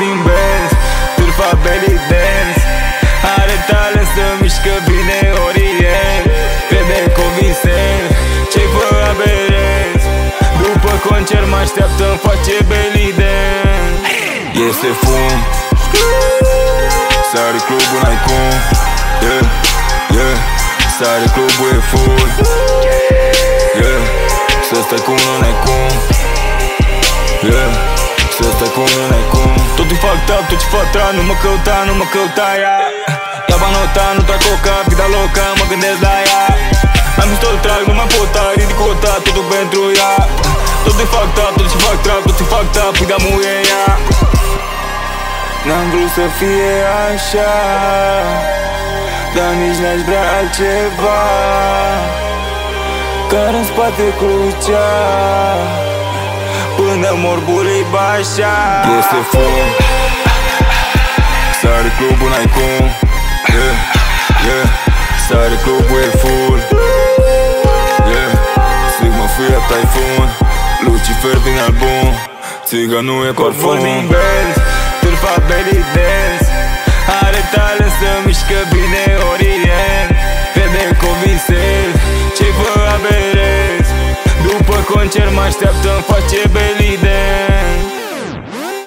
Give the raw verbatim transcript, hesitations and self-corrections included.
din Benz, târfa belly dance. Are talent să mișcă bine orient, crede convinsent ce-i fă aberenți. După concert mă așteaptă-mi face belly dance. Este fum, sare clubul, n-ai cum. Yeah, yeah, sare clubul e full. Yeah, să stai cu unul n-ai cum. Yeah, să stai cu unul n-ai cum. Totul fac tap, tot ce fac tra, nu mă căuta, nu mă căuta ea. Ia banota, nu trag coca, vida loca, mă gândesc la ea. Mai pistol trag, nu mai pot ta, ridic o ta, totul pentru ea. Totul fac tap, tot ce fac trap, tot ce fac tap, vida muie ea. N-am vrut să fie așa, dar nici n-aș vrea altceva, care în spate crucea până mor burii bașa. Este fum, sare clubul, n-ai cum. Yeah, yeah, sare clubul e full. Yeah, Sigma Fiat Typhoon, Lucifer din album, țiganul e parfum. Din Benz, târfa belly dance. Are talent să mișcă bine orient, crede convinsent ce-i fă aberenți. După concert mă așteaptă-mi face belly dance.